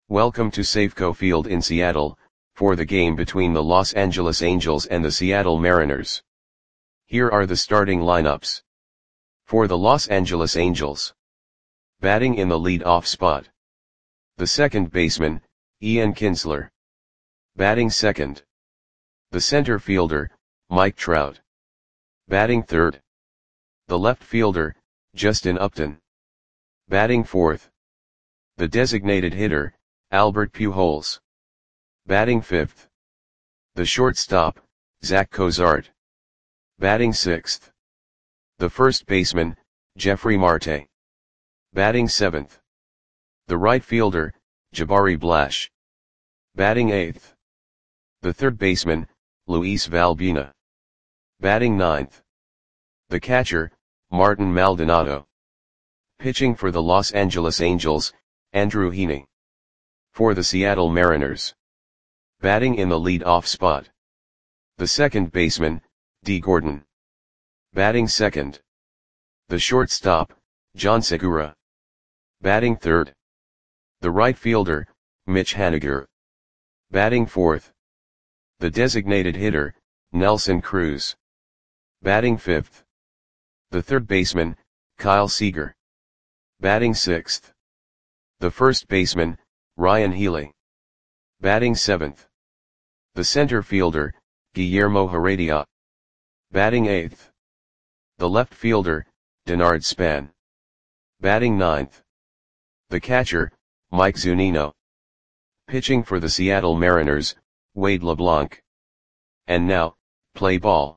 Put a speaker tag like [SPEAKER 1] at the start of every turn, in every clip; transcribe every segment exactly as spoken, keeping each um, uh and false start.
[SPEAKER 1] Welcome to Safeco Field in Seattle, for the game between the Los Angeles Angels and the Seattle Mariners. Here are the starting lineups. For the Los Angeles Angels. Batting in the lead-off spot. The second baseman, Ian Kinsler. Batting second. The center fielder, Mike Trout. Batting third. The left fielder, Justin Upton. Batting fourth. The designated hitter, Albert Pujols. Batting fifth. The shortstop, Zach Cozart. Batting sixth. The first baseman, Jeffrey Marte. Batting seventh. The right fielder, Jabari Blash. Batting eighth. The third baseman, Luis Valbuena. Batting ninth. The catcher, Martin Maldonado. Pitching for the Los Angeles Angels, Andrew Heaney. For the Seattle Mariners. Batting in the lead-off spot. The second baseman, Dee Gordon. Batting second. The shortstop, John Segura. Batting third. The right fielder, Mitch Haniger. Batting fourth. The designated hitter, Nelson Cruz. Batting fifth. The third baseman, Kyle Seager. Batting sixth. The first baseman, Ryan Healy. Batting seventh. The center fielder, Guillermo Heredia. Batting eighth. The left fielder, Denard Span. Batting ninth. The catcher, Mike Zunino. Pitching for the Seattle Mariners, Wade LeBlanc. And now, play ball.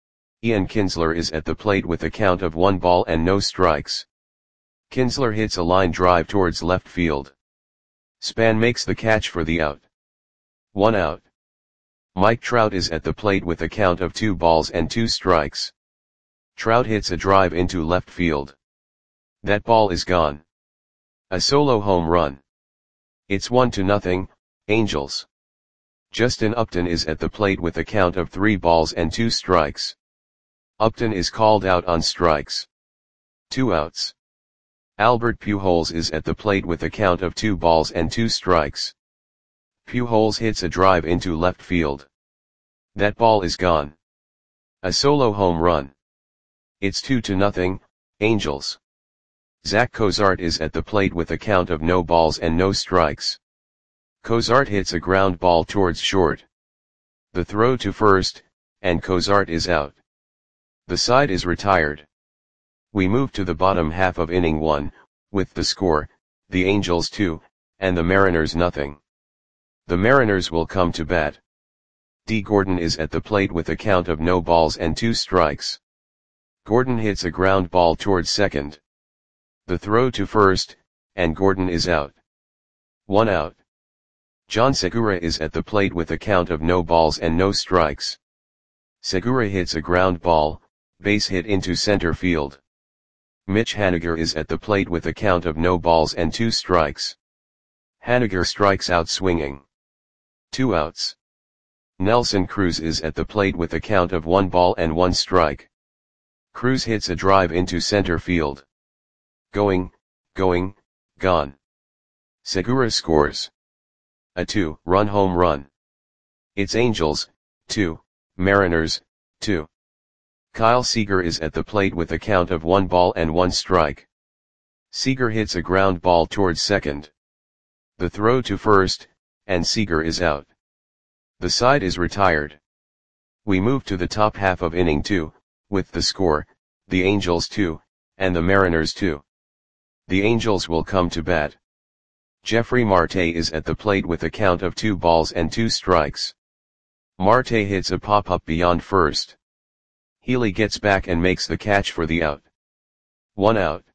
[SPEAKER 1] Ian Kinsler is at the plate with a count of one ball and no strikes. Kinsler hits a line drive towards left field. Span makes the catch for the out. One out. Mike Trout is at the plate with a count of two balls and two strikes. Trout hits a drive into left field. That ball is gone. A solo home run. It's one to nothing, Angels. Justin Upton is at the plate with a count of three balls and two strikes. Upton is called out on strikes. Two outs. Albert Pujols is at the plate with a count of two balls and two strikes. Pujols hits a drive into left field. That ball is gone. A solo home run. It's two to nothing, Angels. Zach Cozart is at the plate with a count of no balls and no strikes. Cozart hits a ground ball towards short. The throw to first, and Cozart is out. The side is retired. We move to the bottom half of inning one, with the score, the Angels two, and the Mariners nothing. The Mariners will come to bat. Dee Gordon is at the plate with a count of no balls and two strikes. Gordon hits a ground ball towards second. The throw to first, and Gordon is out. One out. John Segura is at the plate with a count of no balls and no strikes. Segura hits a ground ball, base hit into center field. Mitch Haniger is at the plate with a count of no balls and two strikes. Haniger strikes out swinging. Two outs. Nelson Cruz is at the plate with a count of one ball and one strike. Cruz hits a drive into center field. Going, going, gone. Segura scores. A two-run home run. It's Angels, two, Mariners, two. Kyle Seager is at the plate with a count of one ball and one strike. Seager hits a ground ball towards second. The throw to first, and Seager is out. The side is retired. We move to the top half of inning two, with the score, the Angels two, and the Mariners two. The Angels will come to bat. Jeffrey Marte is at the plate with a count of two balls and two strikes. Marte hits a pop-up beyond first. Healy gets back and makes the catch for the out. One out.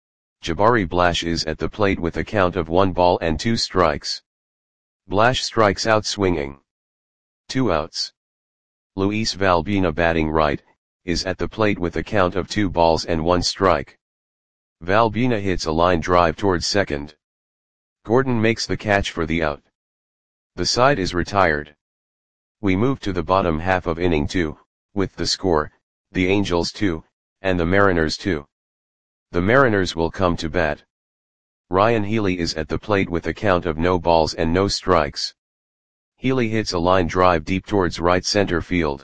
[SPEAKER 1] Jabari Blash is at the plate with a count of one ball and two strikes. Blash strikes out swinging. Two outs. Luis Valbuena, batting right, is at the plate with a count of two balls and one strike. Valbuena hits a line drive towards second. Gordon makes the catch for the out. The side is retired. We move to the bottom half of inning two, with the score, the Angels two, and the Mariners two. The Mariners will come to bat. Ryan Healy is at the plate with a count of no balls and no strikes. Healy hits a line drive deep towards right center field.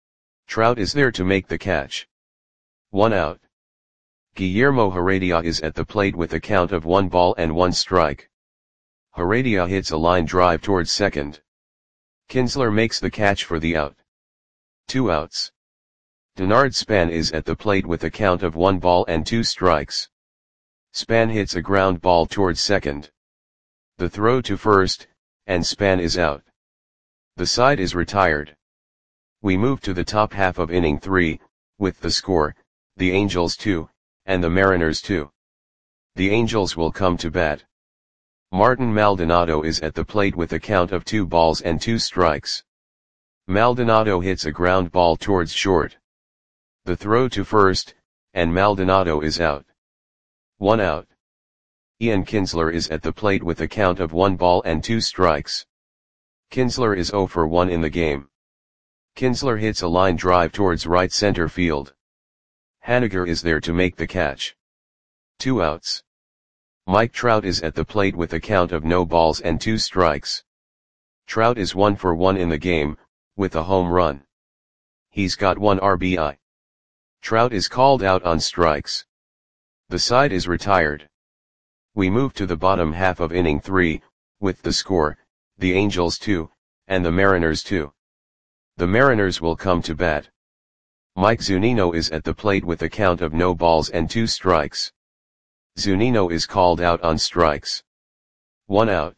[SPEAKER 1] Trout is there to make the catch. One out. Guillermo Heredia is at the plate with a count of one ball and one strike. Heredia hits a line drive towards second. Kinsler makes the catch for the out. Two outs. Denard Span is at the plate with a count of one ball and two strikes. Span hits a ground ball towards second. The throw to first, and Span is out. The side is retired. We move to the top half of inning three, with the score, the Angels two, and the Mariners two. The Angels will come to bat. Martin Maldonado is at the plate with a count of two balls and two strikes. Maldonado hits a ground ball towards short. The throw to first, and Maldonado is out. One out. Ian Kinsler is at the plate with a count of one ball and two strikes. Kinsler is zero for one in the game. Kinsler hits a line drive towards right center field. Haniger is there to make the catch. Two outs. Mike Trout is at the plate with a count of no balls and two strikes. Trout is one for one in the game, with a home run. He's got one R B I. Trout is called out on strikes. The side is retired. We move to the bottom half of inning three, with the score, the Angels two, and the Mariners two. The Mariners will come to bat. Mike Zunino is at the plate with a count of no balls and two strikes. Zunino is called out on strikes. One out.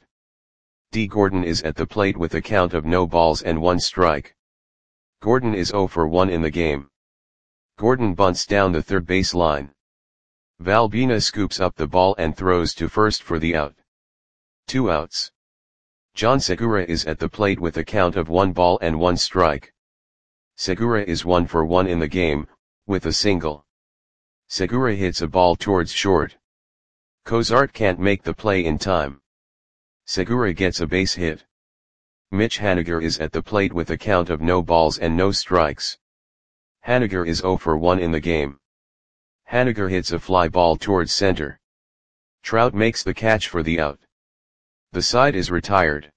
[SPEAKER 1] D. Gordon is at the plate with a count of no balls and one strike. Gordon is zero for one in the game. Gordon bunts down the third base line. Valbuena scoops up the ball and throws to first for the out. Two outs. John Segura is at the plate with a count of one ball and one strike. Segura is one for one in the game, with a single. Segura hits a ball towards short. Cozart can't make the play in time. Segura gets a base hit. Mitch Haniger is at the plate with a count of no balls and no strikes. Haniger is zero for one in the game. Haniger hits a fly ball towards center. Trout makes the catch for the out. The side is retired.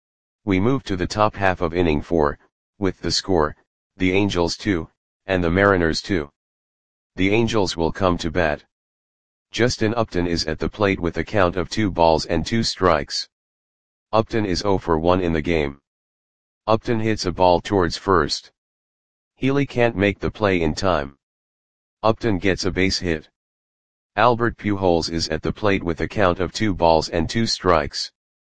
[SPEAKER 1] We move to the top half of inning four, with the score, the Angels two, and the Mariners two. The Angels will come to bat. Justin Upton is at the plate with a count of two balls and two strikes. Upton is zero for one in the game. Upton hits a ball towards first. Healy can't make the play in time. Upton gets a base hit. Albert Pujols is at the plate with a count of two balls and two strikes.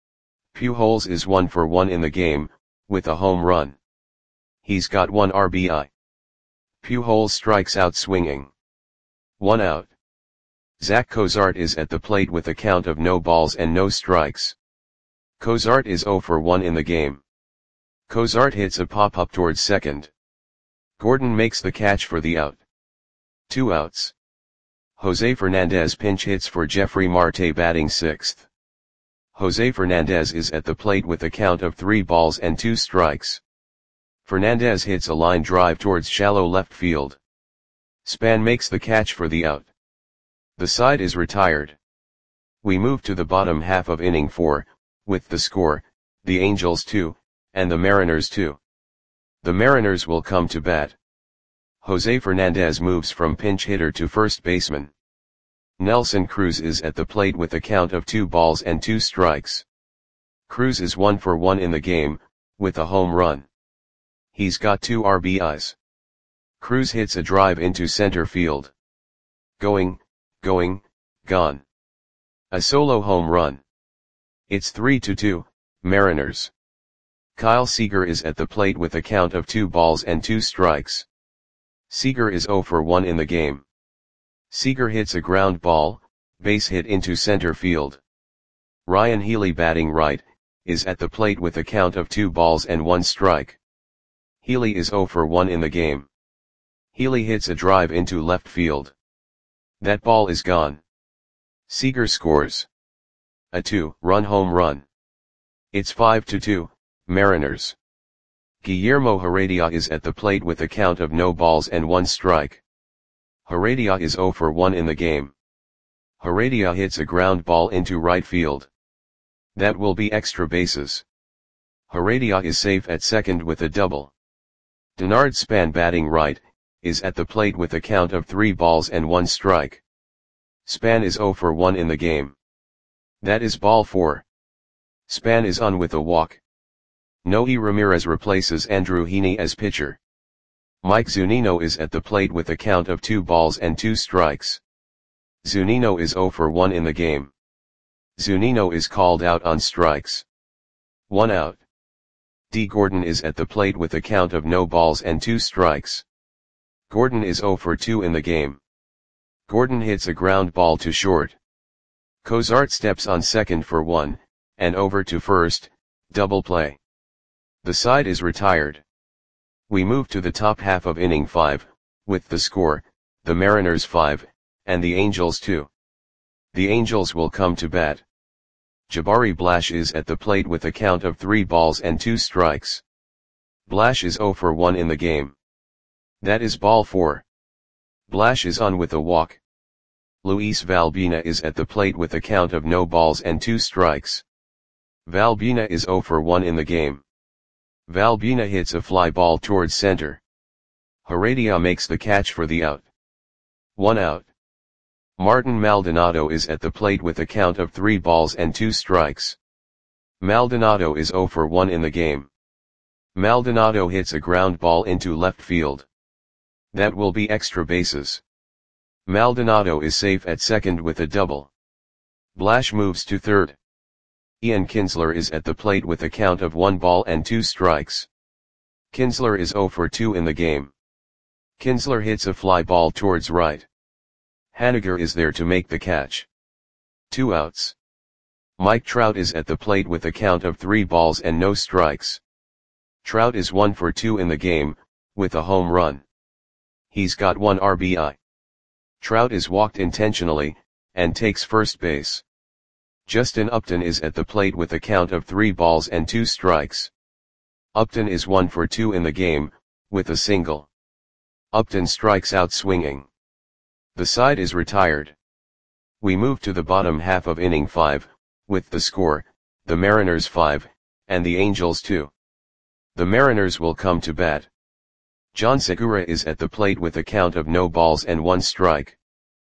[SPEAKER 1] Pujols is one for one in the game, with a home run. He's got one R B I. Pujols strikes out swinging. One out. Zach Cozart is at the plate with a count of no balls and no strikes. Cozart is zero for one in the game. Cozart hits a pop-up towards second. Gordon makes the catch for the out. Two outs. Jose Fernandez pinch hits for Jeffrey Marte batting sixth. Jose Fernandez is at the plate with a count of three balls and two strikes. Fernandez hits a line drive towards shallow left field. Span makes the catch for the out. The side is retired. We move to the bottom half of inning four, with the score, the Angels two, and the Mariners two. The Mariners will come to bat. Jose Fernandez moves from pinch hitter to first baseman. Nelson Cruz is at the plate with a count of two balls and two strikes. Cruz is one for one in the game, with a home run. He's got two R B Is. Cruz hits a drive into center field. Going, going, gone. A solo home run. It's three to two, Mariners. Kyle Seager is at the plate with a count of two balls and two strikes. Seager is zero for one in the game. Seager hits a ground ball, base hit into center field. Ryan Healy batting right, is at the plate with a count of two balls and one strike. Healy is zero for one in the game. Healy hits a drive into left field. That ball is gone. Seager scores a two-run home run. It's five to two, Mariners. Guillermo Heredia is at the plate with a count of no balls and one strike. Heredia is zero for one in the game. Heredia hits a ground ball into right field. That will be extra bases. Heredia is safe at second with a double. Denard Span, batting right, is at the plate with a count of three balls and one strike. Span is zero for one in the game. That is ball four. Span is on with a walk. Noe Ramirez replaces Andrew Heaney as pitcher. Mike Zunino is at the plate with a count of two balls and two strikes. Zunino is zero for one in the game. Zunino is called out on strikes. One out. D. Gordon is at the plate with a count of no balls and two strikes. Gordon is zero for two in the game. Gordon hits a ground ball to short. Cozart steps on second for one, and over to first, double play. The side is retired. We move to the top half of inning five, with the score, the Mariners five, and the Angels two. The Angels will come to bat. Jabari Blash is at the plate with a count of three balls and two strikes. Blash is zero for one in the game. That is ball four. Blash is on with a walk. Luis Valbina is at the plate with a count of no balls and two strikes. Valbina is zero for one in the game. Valbina hits a fly ball towards center. Heredia makes the catch for the out. One out. Martin Maldonado is at the plate with a count of three balls and two strikes. Maldonado is zero for one in the game. Maldonado hits a ground ball into left field. That will be extra bases. Maldonado is safe at second with a double. Blash moves to third. Ian Kinsler is at the plate with a count of one ball and two strikes. Kinsler is zero for two in the game. Kinsler hits a fly ball towards right. Haniger is there to make the catch. Two outs. Mike Trout is at the plate with a count of three balls and no strikes. Trout is one for two in the game, with a home run. He's got one R B I. Trout is walked intentionally, and takes first base. Justin Upton is at the plate with a count of three balls and two strikes. Upton is one for two in the game, with a single. Upton strikes out swinging. The side is retired. We move to the bottom half of inning five, with the score, the Mariners five, and the Angels two. The Mariners will come to bat. John Segura is at the plate with a count of no balls and one strike.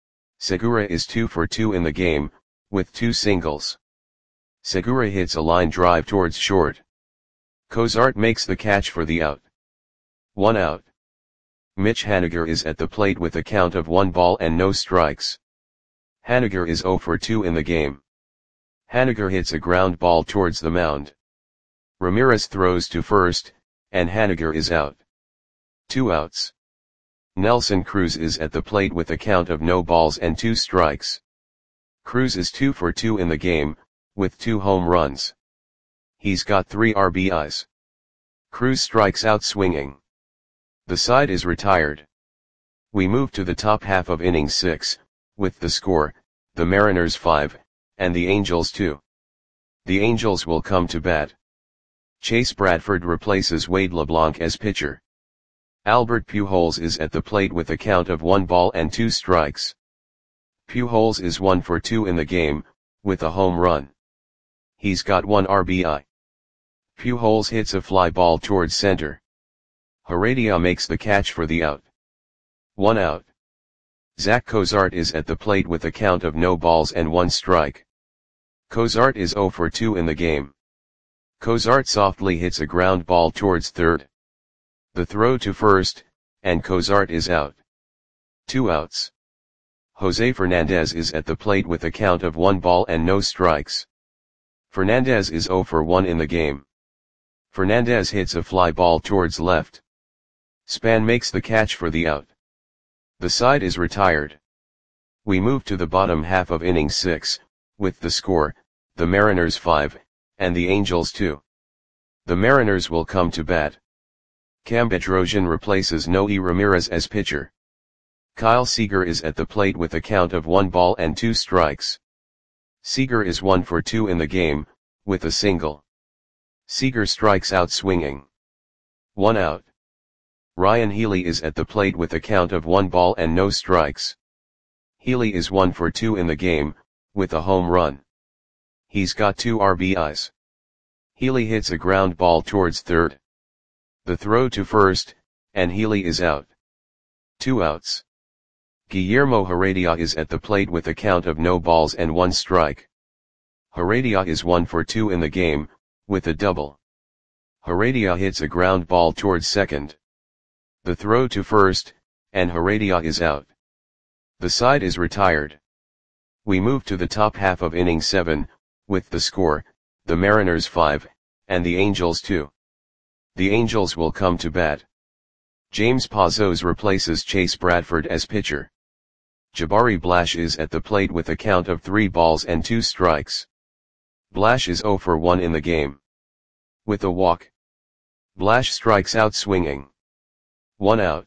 [SPEAKER 1] Segura is two for two in the game, with two singles. Segura hits a line drive towards short. Cozart makes the catch for the out. One out. Mitch Haniger is at the plate with a count of one ball and no strikes. Haniger is zero for two in the game. Haniger hits a ground ball towards the mound. Ramirez throws to first, and Haniger is out. Two outs. Nelson Cruz is at the plate with a count of no balls and two strikes. Cruz is two for two in the game, with two home runs. He's got three R B Is. Cruz strikes out swinging. The side is retired. We move to the top half of inning six, with the score, the Mariners five, and the Angels two. The Angels will come to bat. Chase Bradford replaces Wade LeBlanc as pitcher. Albert Pujols is at the plate with a count of one ball and two strikes. Pujols is one for two in the game, with a home run. He's got one R B I. Pujols hits a fly ball towards center. Heredia makes the catch for the out. One out. Zach Cozart is at the plate with a count of no balls and one strike. Cozart is zero for two in the game. Cozart softly hits a ground ball towards third. The throw to first, and Cozart is out. Two outs. Jose Fernandez is at the plate with a count of one ball and no strikes. Fernandez is zero for one in the game. Fernandez hits a fly ball towards left. Span makes the catch for the out. The side is retired. We move to the bottom half of inning six, with the score, the Mariners five, and the Angels two. The Mariners will come to bat. Cam Bedrosian replaces Noe Ramirez as pitcher. Kyle Seager is at the plate with a count of one ball and two strikes. Seager is one for two in the game, with a single. Seager strikes out swinging. One out. Ryan Healy is at the plate with a count of one ball and no strikes. Healy is one for two in the game, with a home run. He's got two R B Is. Healy hits a ground ball towards third. The throw to first, and Healy is out. Two outs. Guillermo Heredia is at the plate with a count of no balls and one strike. Heredia is one for two in the game, with a double. Heredia hits a ground ball towards second. The throw to first, and Heredia is out. The side is retired. We move to the top half of inning seven, with the score, the Mariners five, and the Angels two. The Angels will come to bat. James Pazos replaces Chase Bradford as pitcher. Jabari Blash is at the plate with a count of three balls and two strikes. Blash is zero for one in the game. With a walk. Blash strikes out swinging. One out.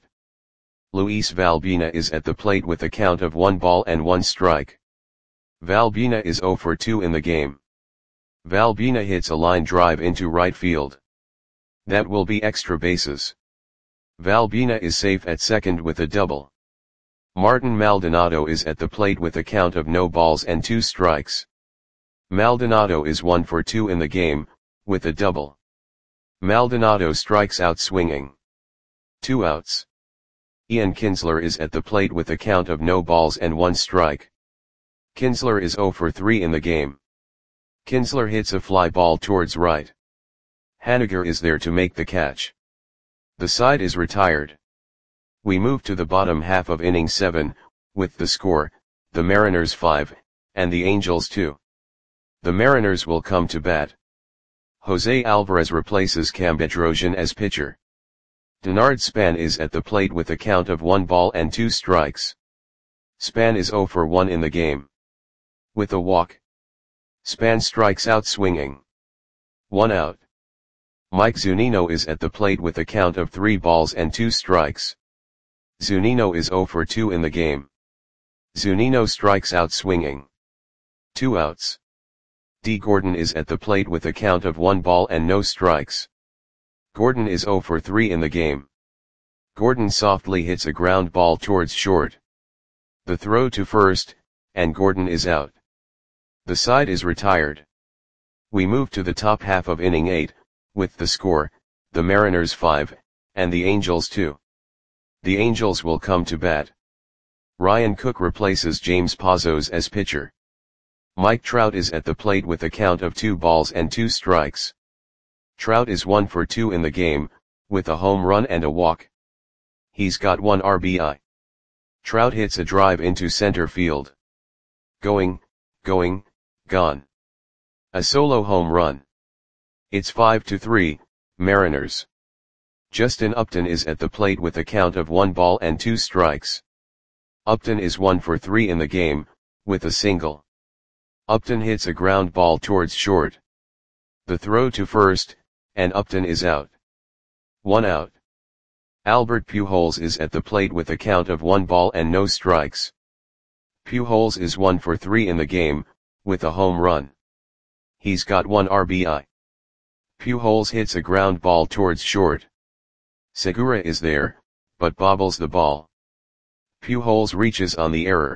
[SPEAKER 1] Luis Valbina is at the plate with a count of one ball and one strike. Valbina is zero for two in the game. Valbina hits a line drive into right field. That will be extra bases. Valbina is safe at second with a double. Martin Maldonado is at the plate with a count of no balls and two strikes. Maldonado is one for two in the game, with a double. Maldonado strikes out swinging. Two outs. Ian Kinsler is at the plate with a count of no balls and one strike. Kinsler is zero for three in the game. Kinsler hits a fly ball towards right. Haniger is there to make the catch. The side is retired. We move to the bottom half of inning seven, with the score, the Mariners five, and the Angels two. The Mariners will come to bat. Jose Alvarez replaces Cam Bedrosian as pitcher. Denard Span is at the plate with a count of one ball and two strikes. Span is zero for one in the game. With a walk. Span strikes out swinging. One out. Mike Zunino is at the plate with a count of three balls and two strikes. Zunino is zero for two in the game. Zunino strikes out swinging. Two outs. D. Gordon is at the plate with a count of one ball and no strikes. Gordon is zero for three in the game. Gordon softly hits a ground ball towards short. The throw to first, and Gordon is out. The side is retired. We move to the top half of inning eight, with the score, the Mariners five, and the Angels two. The Angels will come to bat. Ryan Cook replaces James Pazos as pitcher. Mike Trout is at the plate with a count of two balls and two strikes. Trout is one for two in the game, with a home run and a walk. He's got one R B I. Trout hits a drive into center field. Going, going, gone. A solo home run. It's five to three, Mariners. Justin Upton is at the plate with a count of one ball and two strikes. Upton is one for three in the game, with a single. Upton hits a ground ball towards short. The throw to first, and Upton is out. One out. Albert Pujols is at the plate with a count of one ball and no strikes. Pujols is one for three in the game, with a home run. He's got one R B I. Pujols hits a ground ball towards short. Segura is there, but bobbles the ball. Pujols reaches on the error.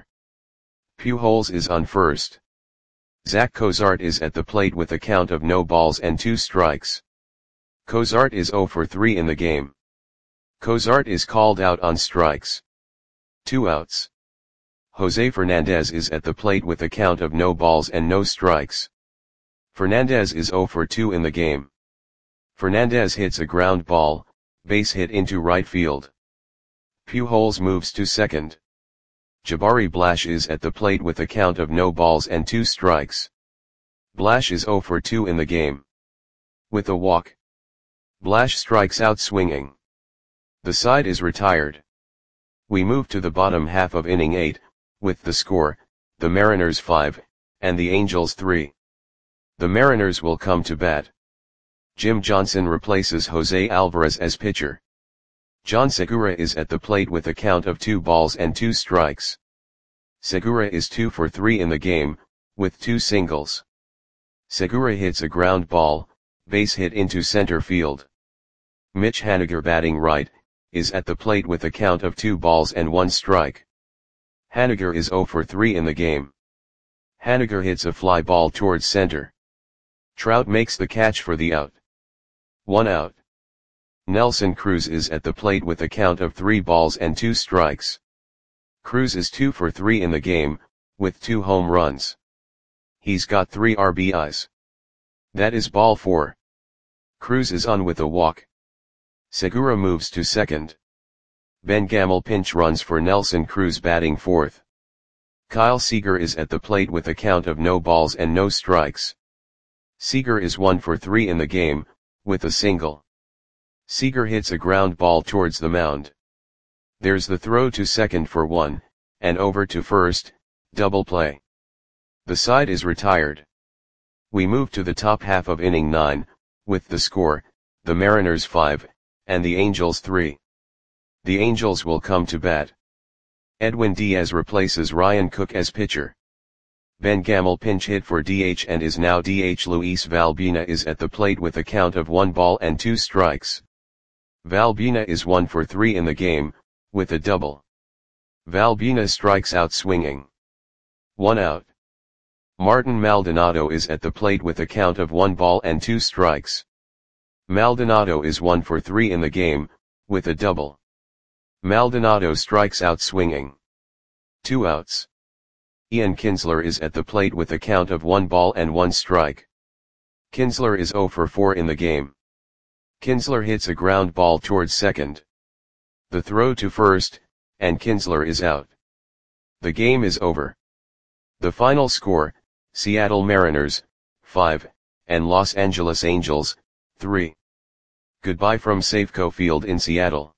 [SPEAKER 1] Pujols is on first. Zach Cozart is at the plate with a count of no balls and two strikes. Cozart is zero for three in the game. Cozart is called out on strikes. Two outs. Jose Fernandez is at the plate with a count of no balls and no strikes. Fernandez is zero for two in the game. Fernandez hits a ground ball, base hit into right field. Pujols moves to second. Jabari Blash is at the plate with a count of no balls and two strikes. Blash is zero for two in the game. With a walk. Blash strikes out swinging. The side is retired. We move to the bottom half of inning eight, with the score, the Mariners five, and the Angels three. The Mariners will come to bat. Jim Johnson replaces Jose Alvarez as pitcher. John Segura is at the plate with a count of two balls and two strikes. Segura is two for three in the game, with two singles. Segura hits a ground ball, base hit into center field. Mitch Haniger, batting right, is at the plate with a count of two balls and one strike. Haniger is zero for three in the game. Haniger hits a fly ball towards center. Trout makes the catch for the out. One out. Nelson Cruz is at the plate with a count of three balls and two strikes. Cruz is two for three in the game, with two home runs. He's got three R B Is. That is ball four. Cruz is on with a walk. Segura moves to second. Ben Gamel pinch runs for Nelson Cruz batting fourth. Kyle Seager is at the plate with a count of no balls and no strikes. Seager is one for three in the game, with a single. Seager hits a ground ball towards the mound. There's the throw to second for one, and over to first, double play. The side is retired. We move to the top half of inning nine, with the score, the Mariners five, and the Angels three. The Angels will come to bat. Edwin Diaz replaces Ryan Cook as pitcher. Ben Gamel pinch hit for D H and is now D H. Luis Valbuena is at the plate with a count of one ball and two strikes. Valbuena is one for three in the game, with a double. Valbuena strikes out swinging. One out. Martin Maldonado is at the plate with a count of one ball and two strikes. Maldonado is one for three in the game, with a double. Maldonado strikes out swinging. Two outs. Ian Kinsler is at the plate with a count of one ball and one strike. Kinsler is zero for four in the game. Kinsler hits a ground ball towards second. The throw to first, and Kinsler is out. The game is over. The final score, Seattle Mariners, five, and Los Angeles Angels, three. Goodbye from Safeco Field in Seattle.